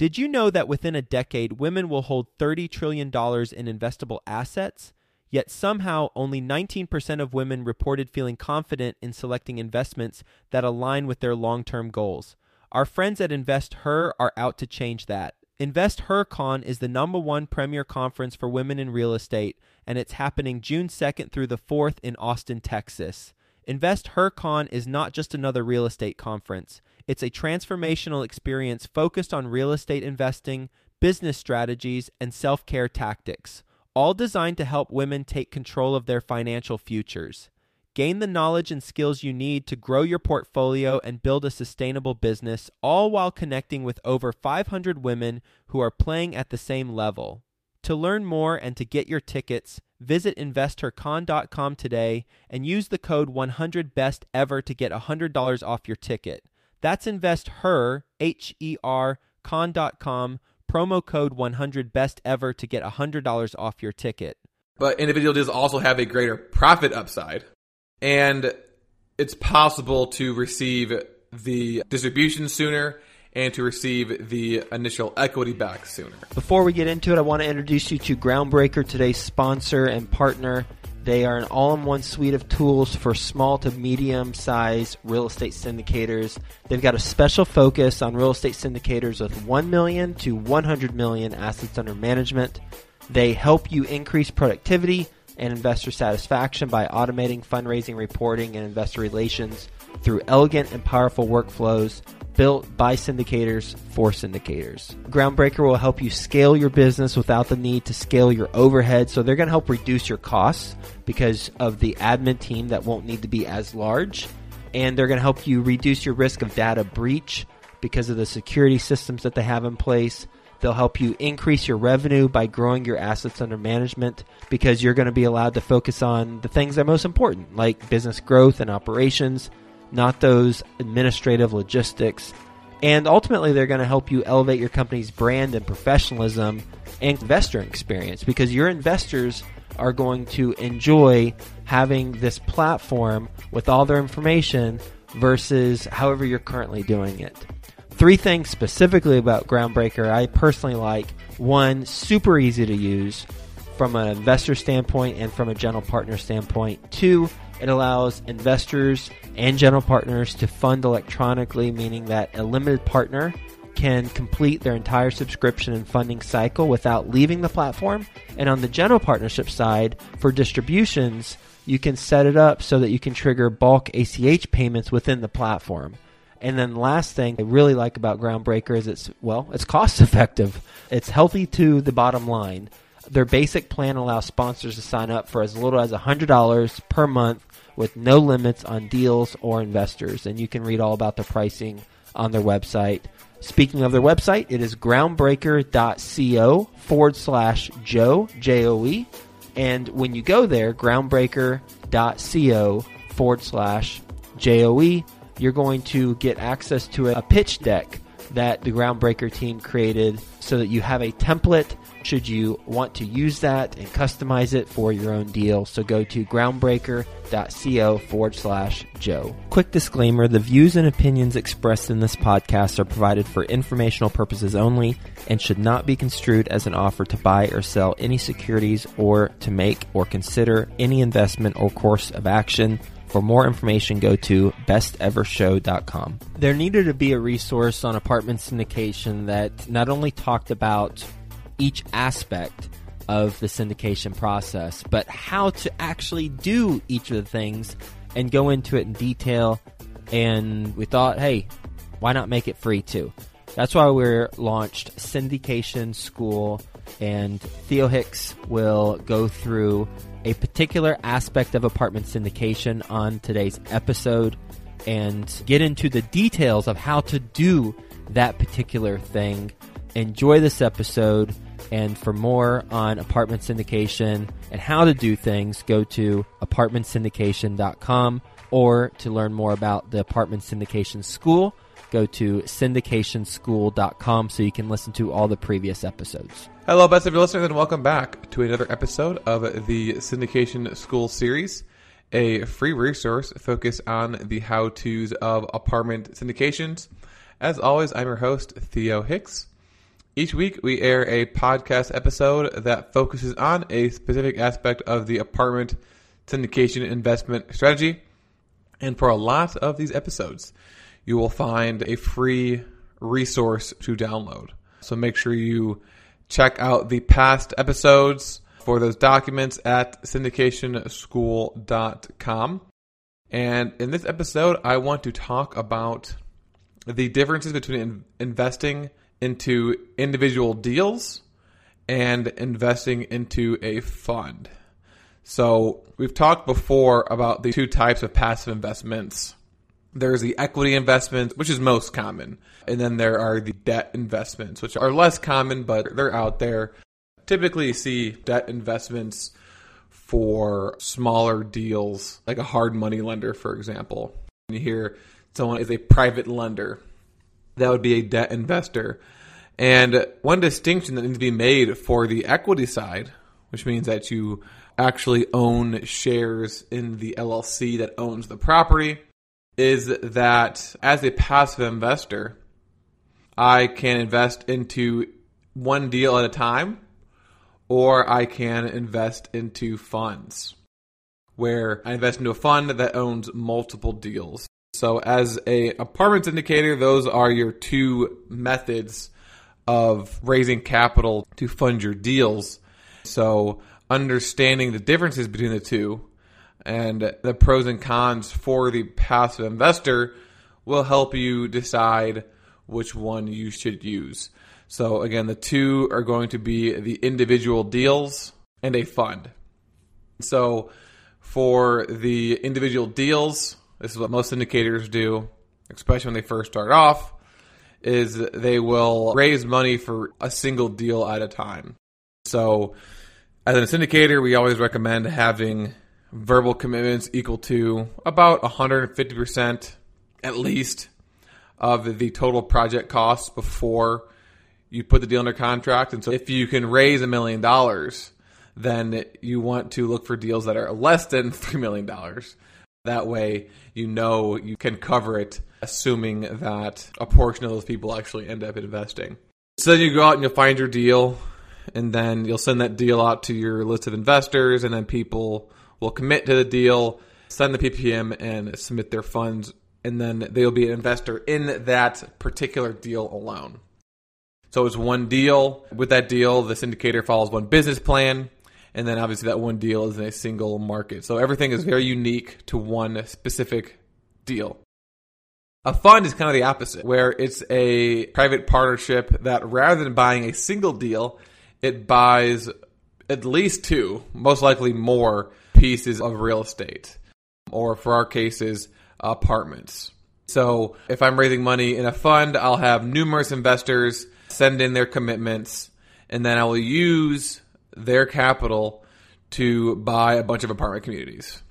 Did you know that within a decade, women will hold $30 trillion in investable assets? Yet somehow only 19% of women reported feeling confident in selecting investments that align with their long-term goals. Our friends at InvestHer are out to change that. InvestHerCon is the #1 premier conference for women in real estate, and it's happening June 2nd through the 4th in Austin, Texas. InvestHerCon is not just another real estate conference. It's a transformational experience focused on real estate investing, business strategies, and self-care tactics, all designed to help women take control of their financial futures. Gain the knowledge and skills you need to grow your portfolio and build a sustainable business, all while connecting with over 500 women who are playing at the same level. To learn more and to get your tickets, visit InvestHerCon.com today and use the code 100BESTEVER to get $100 off your ticket. That's InvestHer, H-E-R, con.com, promo code 100BESTEVER to get $100 off your ticket. But individual deals also have a greater profit upside. And it's possible to receive the distribution sooner and to receive the initial equity back sooner. Before we get into it, I want to introduce you to Groundbreaker, today's sponsor and partner. They are an all-in-one suite of tools for small to medium-sized real estate syndicators. They've got a special focus on real estate syndicators with 1 million to 100 million assets under management. They help you increase productivity and investor satisfaction by automating fundraising, reporting, and investor relations through elegant and powerful workflows built by syndicators for syndicators. Groundbreaker will help you scale your business without the need to scale your overhead. So they're going to help reduce your costs because of the admin team that won't need to be as large. And they're going to help you reduce your risk of data breach because of the security systems that they have in place. They'll help you increase your revenue by growing your assets under management because you're going to be allowed to focus on the things that are most important, like business growth and operations, not those administrative logistics. And ultimately, they're going to help you elevate your company's brand and professionalism and investor experience because your investors are going to enjoy having this platform with all their information versus however you're currently doing it. 3 things specifically about Groundbreaker I personally like. 1, super easy to use from an investor standpoint and from a general partner standpoint. 2, it allows investors and general partners to fund electronically, meaning that a limited partner can complete their entire subscription and funding cycle without leaving the platform. And on the general partnership side, for distributions, you can set it up so that you can trigger bulk ACH payments within the platform. And then the last thing I really like about Groundbreaker is it's cost effective. It's healthy to the bottom line. Their basic plan allows sponsors to sign up for as little as $100 per month with no limits on deals or investors. And you can read all about the pricing on their website. Speaking of their website, it is groundbreaker.co/Joe, J-O-E. And when you go there, groundbreaker.co/Joe, you're going to get access to a pitch deck that the Groundbreaker team created so that you have a template should you want to use that and customize it for your own deal. So go to groundbreaker.co/Joe. Quick disclaimer, the views and opinions expressed in this podcast are provided for informational purposes only and should not be construed as an offer to buy or sell any securities or to make or consider any investment or course of action. For more information, go to bestevershow.com. There needed to be a resource on apartment syndication that not only talked about each aspect of the syndication process, but how to actually do each of the things and go into it in detail. And we thought, hey, why not make it free too? That's why we launched Syndication School, and Theo Hicks will go through a particular aspect of apartment syndication on today's episode and get into the details of how to do that particular thing. Enjoy this episode, and for more on apartment syndication and how to do things, go to apartmentsyndication.com, or to learn more about the Apartment Syndication School, go to syndicationschool.com so you can listen to all the previous episodes. Hello, best of your listeners, and welcome back to another episode of the Syndication School series, a free resource focused on the how-tos of apartment syndications. As always, I'm your host, Theo Hicks. Each week, we air a podcast episode that focuses on a specific aspect of the apartment syndication investment strategy. And for a lot of these episodes, you will find a free resource to download. So make sure you check out the past episodes for those documents at syndicationschool.com. And in this episode, I want to talk about the differences between investing into individual deals and investing into a fund. So we've talked before about the two types of passive investments. There's the equity investments, which is most common. And then there are the debt investments, which are less common, but they're out there. Typically you see debt investments for smaller deals, like a hard money lender, for example. You hear someone is a private lender. That would be a debt investor. And one distinction that needs to be made for the equity side, which means that you actually own shares in the LLC that owns the property, is that as a passive investor, I can invest into one deal at a time, or I can invest into funds, where I invest into a fund that owns multiple deals. So as a apartment syndicator, those are your two methods of raising capital to fund your deals. So understanding the differences between the two and the pros and cons for the passive investor will help you decide which one you should use. So again, the two are going to be the individual deals and a fund. So for the individual deals, this is what most syndicators do, especially when they first start off, is they will raise money for a single deal at a time. So as a syndicator, we always recommend having verbal commitments equal to about 150% at least of the total project costs before you put the deal under contract. And so if you can raise $1 million, then you want to look for deals that are less than $3 million. That way, you know you can cover it, assuming that a portion of those people actually end up investing. So then you go out and you'll find your deal, and then you'll send that deal out to your list of investors, and then people will commit to the deal, send the PPM, and submit their funds, and then they'll be an investor in that particular deal alone. So it's one deal. With that deal, the syndicator follows one business plan. And then obviously that one deal is in a single market. So everything is very unique to one specific deal. A fund is kind of the opposite, where it's a private partnership that rather than buying a single deal, it buys at least two, most likely more, pieces of real estate. Or for our cases, apartments. So if I'm raising money in a fund, I'll have numerous investors send in their commitments, and then I will use their capital to buy a bunch of apartment communities.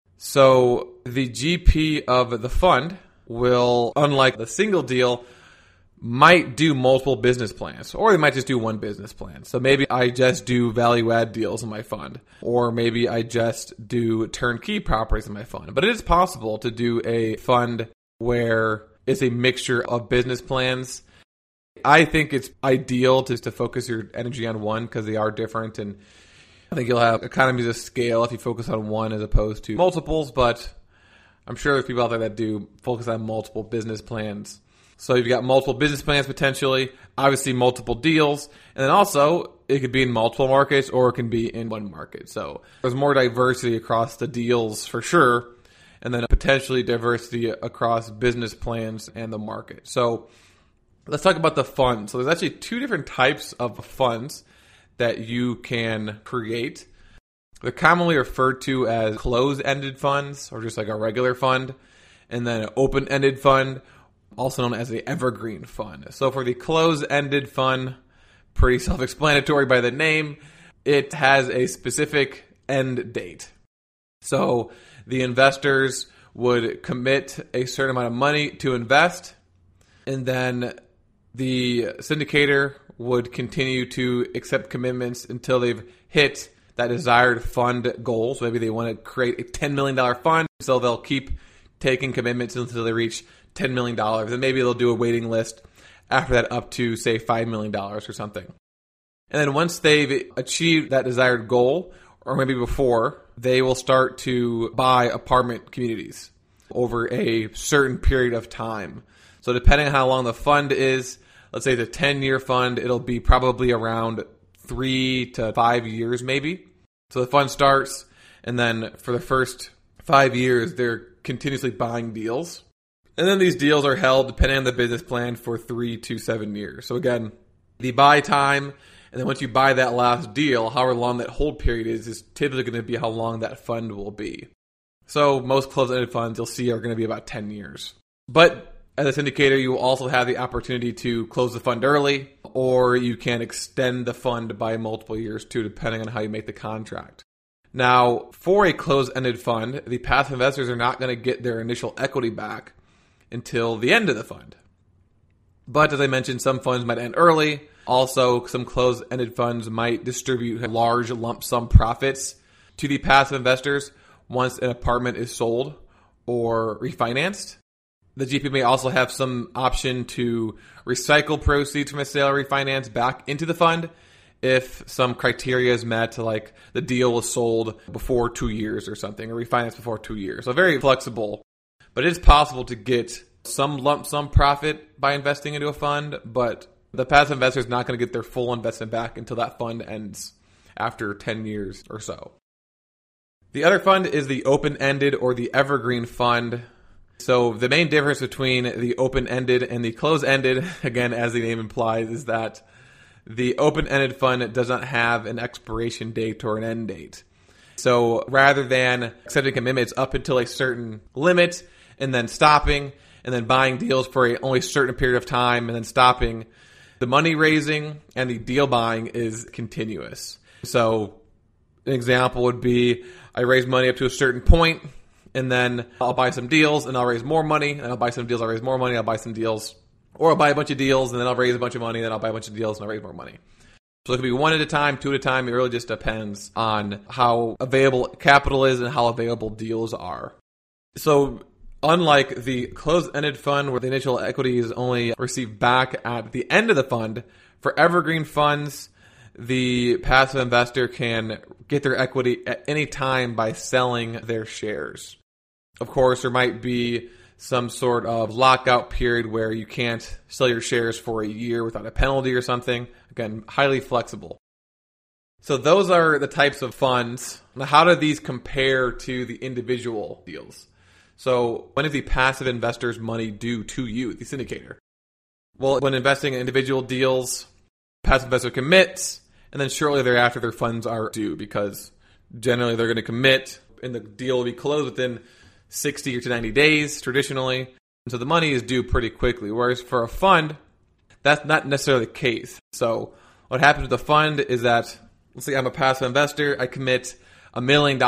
So the GP of the fund will, unlike the single deal, might do multiple business plans, or they might just do one business plan. So maybe I just do value add deals in my fund, or maybe I just do turnkey properties in my fund. But it is possible to do a fund where it's a mixture of business plans. I think it's ideal just to focus your energy on one because they are different, and I think you'll have economies of scale if you focus on one as opposed to multiples, but I'm sure there's people out there that do focus on multiple business plans. So you've got multiple business plans potentially, obviously multiple deals, and then also it could be in multiple markets or it can be in one market. So there's more diversity across the deals for sure, and then potentially diversity across business plans and the market. So let's talk about the funds. So there's actually two different types of funds that you can create. They're commonly referred to as closed-ended funds, or just like a regular fund, and then an open-ended fund, also known as the evergreen fund. So for the closed-ended fund, pretty self-explanatory by the name, it has a specific end date. So the investors would commit a certain amount of money to invest, and then the syndicator would continue to accept commitments until they've hit that desired fund goal. So maybe they want to create a $10 million fund, so they'll keep taking commitments until they reach $10 million. And maybe they'll do a waiting list after that up to, say, $5 million or something. And then once they've achieved that desired goal, or maybe before, they will start to buy apartment communities over a certain period of time. So depending on how long the fund is, let's say the 10-year fund, it'll be probably around 3 to 5 years maybe. So the fund starts, and then for the first 5 years, they're continuously buying deals. And then these deals are held, depending on the business plan, for 3 to 7 years. So again, the buy time, and then once you buy that last deal, however long that hold period is typically going to be how long that fund will be. So most closed-ended funds you'll see are going to be about 10 years. But as a syndicator, you will also have the opportunity to close the fund early, or you can extend the fund by multiple years too, depending on how you make the contract. Now, for a closed-ended fund, the passive investors are not going to get their initial equity back until the end of the fund. But as I mentioned, some funds might end early. Also, some closed-ended funds might distribute large lump sum profits to the passive investors once an apartment is sold or refinanced. The GP may also have some option to recycle proceeds from a sale or refinance back into the fund if some criteria is met, like the deal was sold before 2 years or something, or refinanced before 2 years. So very flexible, but it is possible to get some lump sum profit by investing into a fund, but the passive investor is not going to get their full investment back until that fund ends after 10 years or so. The other fund is the open-ended or the evergreen fund. So the main difference between the open-ended and the closed-ended, again, as the name implies, is that the open-ended fund does not have an expiration date or an end date. So rather than accepting commitments up until a certain limit and then stopping and then buying deals for only a certain period of time and then stopping, the money raising and the deal buying is continuous. So an example would be I raise money up to a certain point, and then I'll buy some deals, and I'll raise more money, and I'll buy some deals, I'll raise more money, I'll buy some deals. Or I'll buy a bunch of deals, and then I'll raise a bunch of money, and then I'll buy a bunch of deals, and I'll raise more money. So it could be one at a time, two at a time. It really just depends on how available capital is and how available deals are. So unlike the closed-ended fund where the initial equity is only received back at the end of the fund, for evergreen funds, the passive investor can get their equity at any time by selling their shares. Of course, there might be some sort of lockout period where you can't sell your shares for a year without a penalty or something. Again, highly flexible. So those are the types of funds. Now, how do these compare to the individual deals? So when is the passive investor's money due to you, the syndicator? Well, when investing in individual deals, passive investor commits, and then shortly thereafter their funds are due, because generally they're going to commit and the deal will be closed within 60 to 90 days traditionally. And so the money is due pretty quickly. Whereas for a fund, that's not necessarily the case. So what happens with the fund is that, let's say I'm a passive investor, I commit $1 million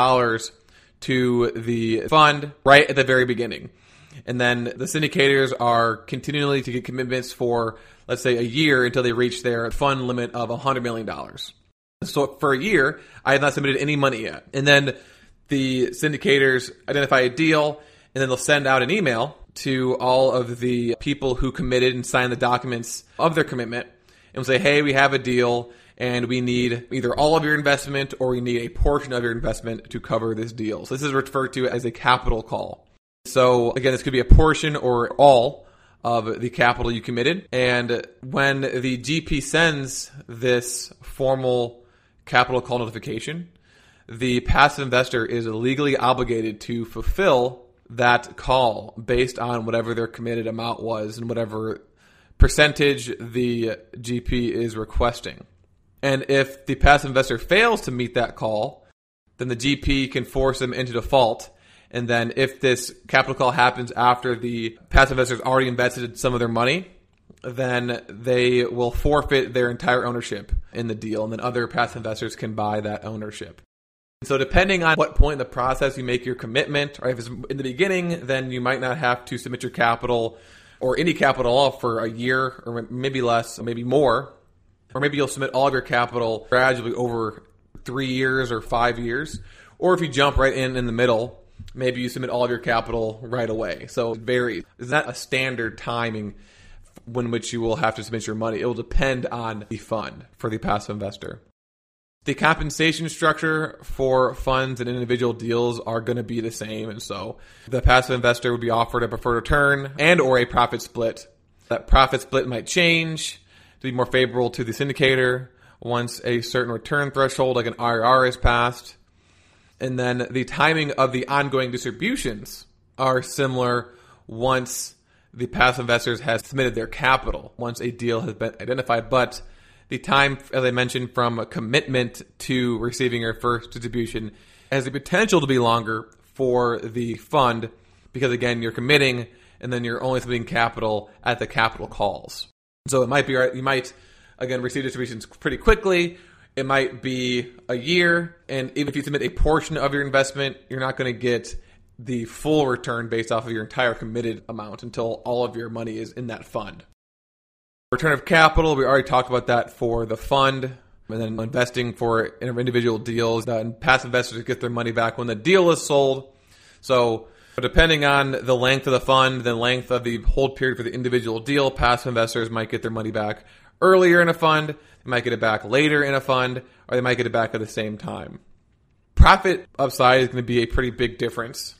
to the fund right at the very beginning. And then the syndicators are continually to get commitments for, let's say, a year until they reach their fund limit of $100 million. So for a year, I have not submitted any money yet. And then the syndicators identify a deal, and then they'll send out an email to all of the people who committed and signed the documents of their commitment and will say, hey, we have a deal, and we need either all of your investment or we need a portion of your investment to cover this deal. So this is referred to as a capital call. So again, this could be a portion or all of the capital you committed. And when the GP sends this formal capital call notification, the passive investor is legally obligated to fulfill that call based on whatever their committed amount was and whatever percentage the GP is requesting. And if the passive investor fails to meet that call, then the GP can force them into default. And then if this capital call happens after the passive investors already invested some of their money, then they will forfeit their entire ownership in the deal, and then other passive investors can buy that ownership. So depending on what point in the process you make your commitment, or if it's in the beginning, then you might not have to submit your capital or any capital all for a year, or maybe less, or maybe more. Or maybe you'll submit all of your capital gradually over 3 years or 5 years. Or if you jump right in the middle, maybe you submit all of your capital right away. So it varies. It's not a standard timing when which you will have to submit your money. It will depend on the fund for the passive investor. The compensation structure for funds and individual deals are going to be the same. And so the passive investor would be offered a preferred return and or a profit split. That profit split might change to be more favorable to the syndicator once a certain return threshold like an IRR is passed. And then the timing of the ongoing distributions are similar once the passive investors has submitted their capital, once a deal has been identified. But the time, as I mentioned, from a commitment to receiving your first distribution has the potential to be longer for the fund because, again, you're committing and then you're only submitting capital at the capital calls. So it might be, you might, again, receive distributions pretty quickly. It might be a year. And even if you submit a portion of your investment, you're not going to get the full return based off of your entire committed amount until all of your money is in that fund. Return of capital, we already talked about that for the fund. And then investing for individual deals, and passive investors get their money back when the deal is sold. So depending on the length of the fund, the length of the hold period for the individual deal, passive investors might get their money back earlier in a fund, they might get it back later in a fund, or they might get it back at the same time. Profit upside is going to be a pretty big difference.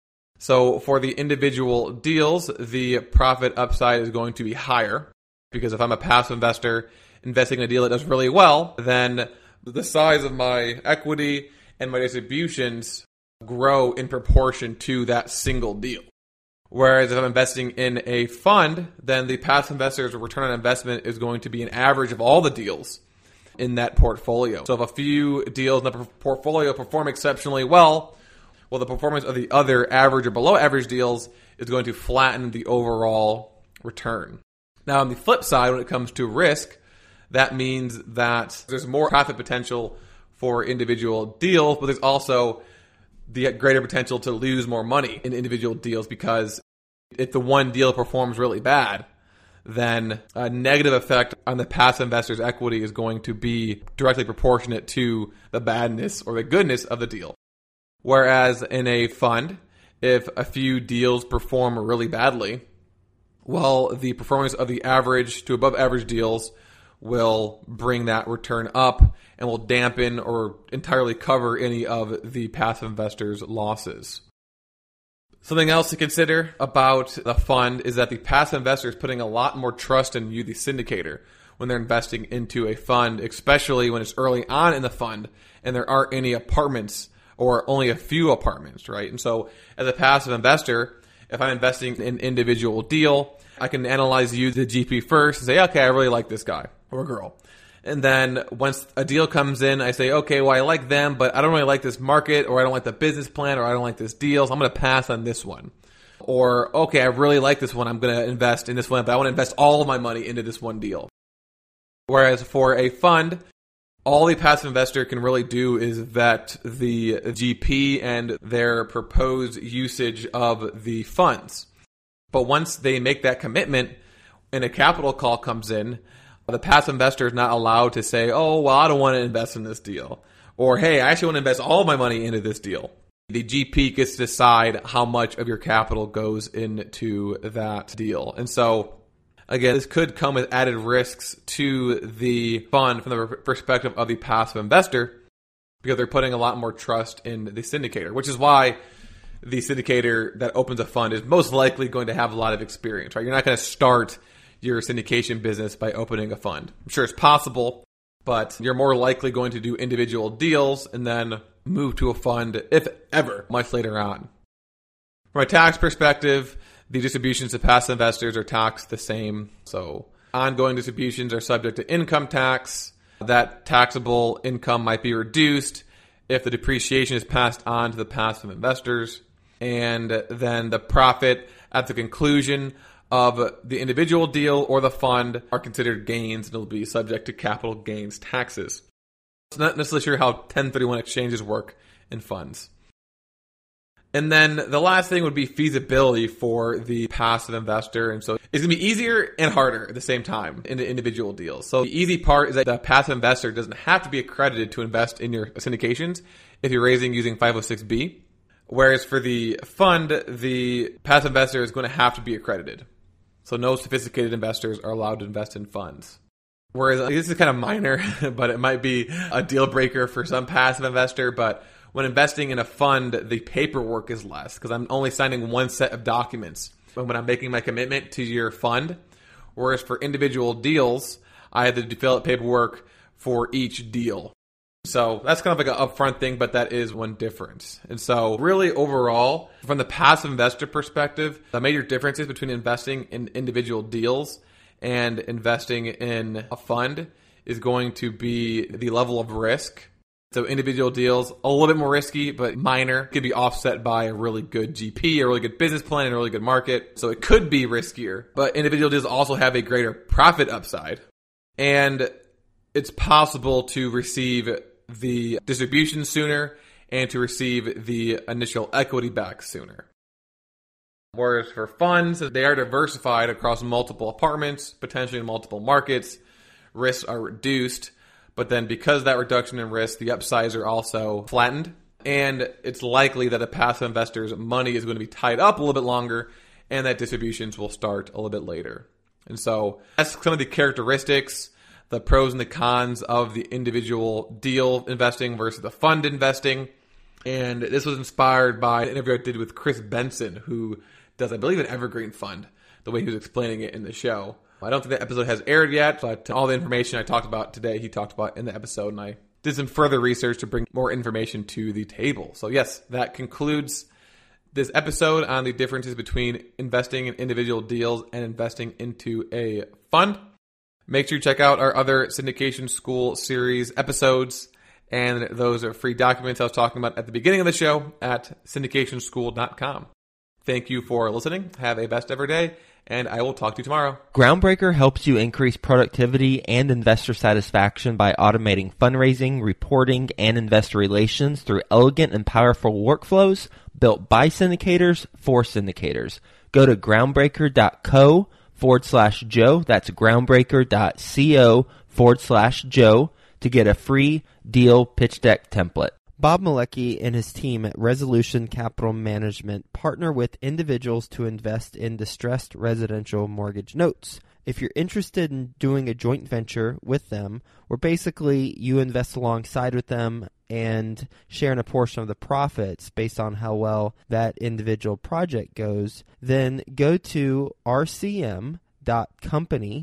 So for the individual deals, the profit upside is going to be higher. Because if I'm a passive investor investing in a deal that does really well, then the size of my equity and my distributions grow in proportion to that single deal. Whereas if I'm investing in a fund, then the passive investor's return on investment is going to be an average of all the deals in that portfolio. So if a few deals in the portfolio perform exceptionally well, the performance of the other average or below average deals is going to flatten the overall return. Now, on the flip side, when it comes to risk, that means that there's more profit potential for individual deals, but there's also the greater potential to lose more money in individual deals because if the one deal performs really bad, then a negative effect on the passive investor's equity is going to be directly proportionate to the badness or the goodness of the deal. Whereas in a fund, if a few deals perform really badly, the performance of the average to above average deals will bring that return up and will dampen or entirely cover any of the passive investors' losses. Something else to consider about the fund is that the passive investor is putting a lot more trust in you, the syndicator, when they're investing into a fund, especially when it's early on in the fund and there aren't any apartments or only a few apartments, right? And so as a passive investor, if I'm investing in an individual deal, I can analyze you, the GP, first and say, okay, I really like this guy or girl. And then once a deal comes in, I say, okay, well, I like them, but I don't really like this market, or I don't like the business plan, or I don't like this deal, so I'm going to pass on this one. Or, okay, I really like this one, I'm going to invest in this one, but I want to invest all of my money into this one deal. Whereas for a fund, all the passive investor can really do is vet the GP and their proposed usage of the funds. But once they make that commitment and a capital call comes in, the passive investor is not allowed to say, oh, well, I don't want to invest in this deal. Or, hey, I actually want to invest all of my money into this deal. The GP gets to decide how much of your capital goes into that deal. And so, again, this could come with added risks to the fund from the perspective of the passive investor because they're putting a lot more trust in the syndicator, which is why the syndicator that opens a fund is most likely going to have a lot of experience, right? You're not going to start your syndication business by opening a fund. I'm sure it's possible, but you're more likely going to do individual deals and then move to a fund, if ever, much later on. From a tax perspective, the distributions to passive investors are taxed the same. So ongoing distributions are subject to income tax. That taxable income might be reduced if the depreciation is passed on to the passive investors. And then the profit at the conclusion of the individual deal or the fund are considered gains and will be subject to capital gains taxes. It's not necessarily sure how 1031 exchanges work in funds. And then the last thing would be feasibility for the passive investor. And so it's going to be easier and harder at the same time in the individual deals. So the easy part is that the passive investor doesn't have to be accredited to invest in your syndications if you're raising using 506B. Whereas for the fund, the passive investor is going to have to be accredited. So no sophisticated investors are allowed to invest in funds. Whereas this is kind of minor, but it might be a deal breaker for some passive investor. But when investing in a fund, the paperwork is less because I'm only signing one set of documents when I'm making my commitment to your fund. Whereas for individual deals, I had to fill out paperwork for each deal. So that's kind of like an upfront thing, but that is one difference. And so really overall, from the passive investor perspective, the major differences between investing in individual deals and investing in a fund is going to be the level of risk. So individual deals, a little bit more risky, but minor, could be offset by a really good GP, a really good business plan, and a really good market. So it could be riskier, but individual deals also have a greater profit upside. And it's possible to receive the distribution sooner and to receive the initial equity back sooner. Whereas for funds, they are diversified across multiple apartments, potentially in multiple markets. Risks are reduced, but then because of that reduction in risk, the upsides are also flattened. And it's likely that a passive investor's money is going to be tied up a little bit longer and that distributions will start a little bit later. And so that's some of the characteristics, the pros and the cons of the individual deal investing versus the fund investing. And this was inspired by an interview I did with Chris Benson, who does, I believe, an evergreen fund, the way he was explaining it in the show. I don't think that episode has aired yet, but all the information I talked about today, he talked about in the episode, and I did some further research to bring more information to the table. So yes, that concludes this episode on the differences between investing in individual deals and investing into a fund. Make sure you check out our other Syndication School series episodes, and those are free documents I was talking about at the beginning of the show at syndicationschool.com. Thank you for listening. Have a best ever day, and I will talk to you tomorrow. Groundbreaker helps you increase productivity and investor satisfaction by automating fundraising, reporting, and investor relations through elegant and powerful workflows built by syndicators for syndicators. Go to groundbreaker.co/Joe. That's groundbreaker.co/Joe to get a free deal pitch deck template. Bob Malecki and his team at Resolution Capital Management partner with individuals to invest in distressed residential mortgage notes. If you're interested in doing a joint venture with them, where basically you invest alongside with them and sharing a portion of the profits based on how well that individual project goes, then go to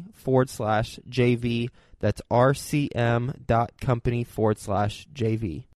rcm.company/JV. That's rcm.company/JV.